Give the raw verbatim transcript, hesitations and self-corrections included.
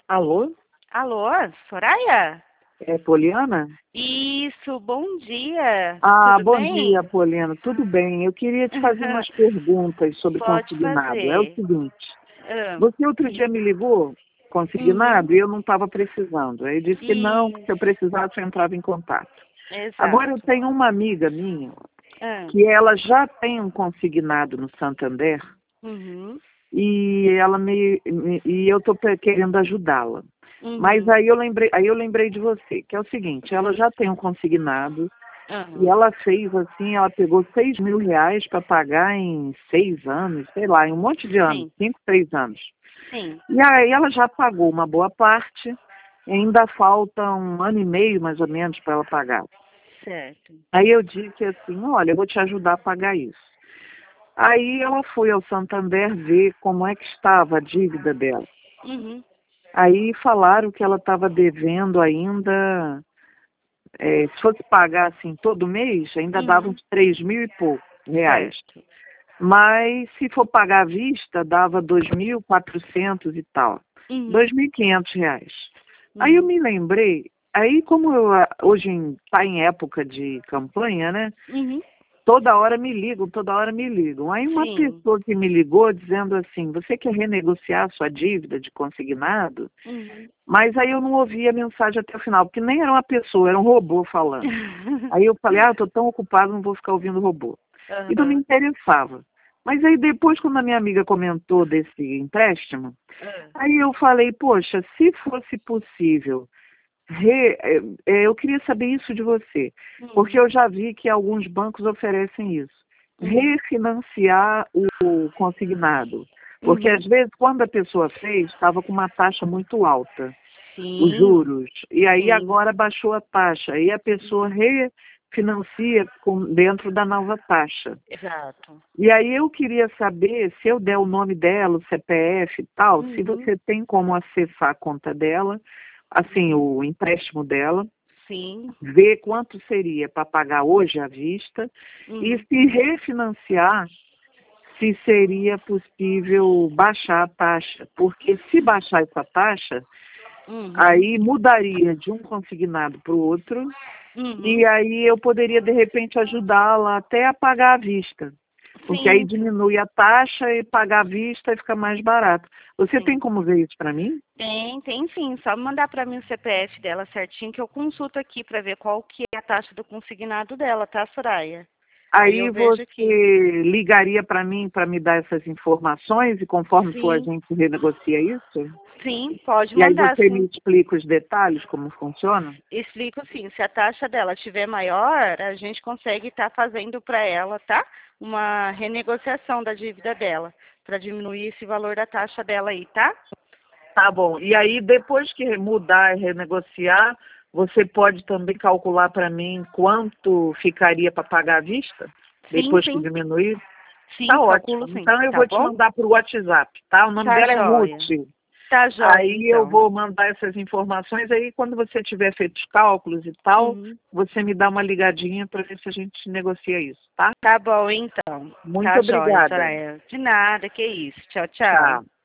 Alô? Alô, Soraya? É Poliana? Isso, bom dia. Ah, Tudo bom bem? dia, Poliana. Tudo bem? Eu queria te fazer umas perguntas sobre Pode consignado. É o fazer. seguinte, Ah, você outro dia me ligou, uhum. consignado, e eu não estava precisando. Aí disse que não, que se eu Isso, precisasse eu entrava em contato. Agora eu exato. tenho uma amiga minha, Ah, que ela já tem um consignado no Santander, uhum, e ela me, me- e eu estou querendo ajudá-la. Mas uhum, aí eu lembrei, aí eu lembrei de você, que é o seguinte, ela já tem um consignado. E uhum. ela fez assim, ela pegou seis mil reais para pagar em seis anos, sei lá, em um monte de anos, Sim, cinco, seis anos. sim, E aí ela já pagou uma boa parte, ainda falta um ano e meio mais ou menos para ela pagar. certo. Aí eu disse assim, olha, eu vou te ajudar a pagar isso. Aí ela foi ao Santander ver como é que estava a dívida dela. Uhum, Aí falaram que ela estava devendo ainda, eh, se fosse pagar assim todo mês, ainda dava uhum, uns três mil e pouco reais. certo. Mas se for pagar à vista, dava dois mil e quatrocentos e tal, Uhum, dois mil e quinhentos reais. Aí eu uhum, me lembrei, aí como eu, ah, hoje está em época de campanha, né? uhum, Toda hora me ligam, toda hora me ligam. Aí uma sim, pessoa que me ligou dizendo assim, você quer renegociar sua dívida de consignado? uhum. Mas aí eu não ouvi a mensagem até o final, porque nem era uma pessoa, era um robô falando. Aí eu falei, ah, eu estou tão ocupado, não vou ficar ouvindo robô. E não me Aham, interessava. Mas aí depois, quando a minha amiga comentou desse empréstimo, ah, aí eu falei, poxa, se fosse possível, re- eh, eh, eu queria saber isso de você, porque uhum, eu já vi que alguns bancos oferecem isso, uhum, refinanciar o consignado. Porque uhum. às vezes, quando a pessoa fez, estava com uma taxa muito alta os Sim, juros. E aí sim, agora baixou a taxa. E a pessoa refinancia com, dentro da nova taxa. exato. E aí eu queria saber, se eu der o nome dela, o C P F e tal, se Uhum, você tem como acessar a conta dela, assim, uhum. o empréstimo dela, Sim, ver quanto seria para pagar hoje à vista e uhum, se refinanciar, se seria possível baixar a taxa. Porque se baixar essa taxa, uhum, aí mudaria de um consignado para o outro, e uhum. aí eu poderia, de repente, ajudá-la até a pagar à vista. Porque aí Sim, diminui a taxa e pagar à vista e fica mais barato. Você tem sim. como ver isso para mim? Tem, tem sim. Só mandar para mim o C P F dela certinho que eu consulto aqui para ver qual que é a taxa do consignado dela, tá, Soraya? Aí eu Aí vejo aqui. você ligaria para mim para me dar essas informações e conforme for a Sim, gente renegocia isso? sim, pode E aí mandar você me sim. explica os detalhes, como funciona? Explico sim. Se a taxa dela estiver maior, a gente consegue estar fazendo para ela, tá? Uma renegociação da dívida dela, para diminuir esse valor da taxa dela aí, tá? Tá bom. E aí, depois que mudar e renegociar, você pode também calcular para mim quanto ficaria para pagar à vista? Sim, Depois que sim. diminuir? Sim, Tá calculo ótimo. sim. Então eu Tá vou te bom? mandar para o WhatsApp, tá? O nome Tá dela é Ruth. joia. Tá joia, Aí eu então. vou mandar essas informações. Aí, quando você tiver feito os cálculos e tal, Uhum. você me dá uma ligadinha para ver se a gente negocia isso, tá? Tá bom, então. Muito Tá joia, obrigada. Soraya. De nada, que isso. Tchau, tchau. Tchau.